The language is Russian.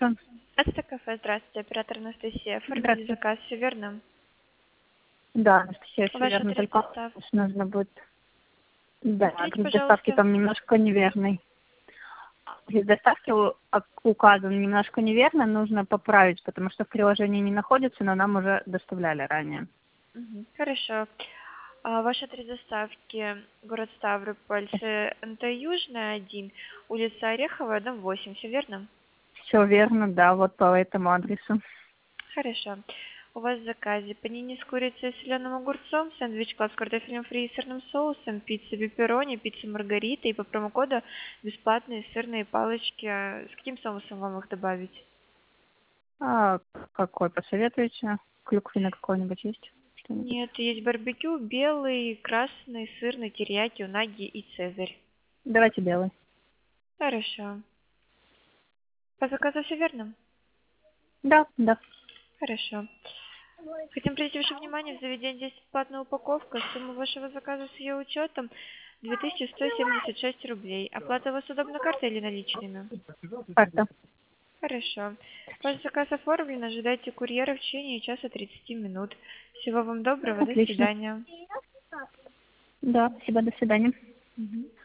Это кафе, здравствуйте, оператор Анастасия. Оформили Здравствуйте. заказ, все верно? Да, Анастасия, все Ваш верно, адрес только доставки. нужно будет... Да, Повторите, адрес доставки пожалуйста. там немножко неверный. Адрес доставки указан немножко неверно, нужно поправить, потому что в приложении не находится, но нам уже доставляли ранее. Хорошо. Ваш адрес доставки, город Ставрополь, НТ Южная, 1, улица Орехова, дом 8, все верно? Все верно, да, вот по этому адресу. Хорошо. У вас в заказе панини с курицей и соленым огурцом, сэндвич класс с картофелем фри и сырным соусом, пицца пепперони, пицца маргарита и по промокоду бесплатные сырные палочки. С каким соусом вам их добавить? А какой посоветуете? Клюквенный какой-нибудь есть? Что-нибудь? Нет, есть барбекю, белый, красный, сырный, терияки, унаги и цезарь. Давайте белый. Хорошо. По заказу все верно? Да, да. Хорошо. Хотим привлечь ваше внимание, в заведении есть бесплатная упаковка. Сумма вашего заказа с ее учетом 2176 рублей. Оплата у вас удобна картой или наличными? Карта. Хорошо. Ваш заказ оформлен. Ожидайте курьера в течение часа 30 минут. Всего вам доброго. До Отлично. свидания. Да, спасибо, до свидания. Мгм.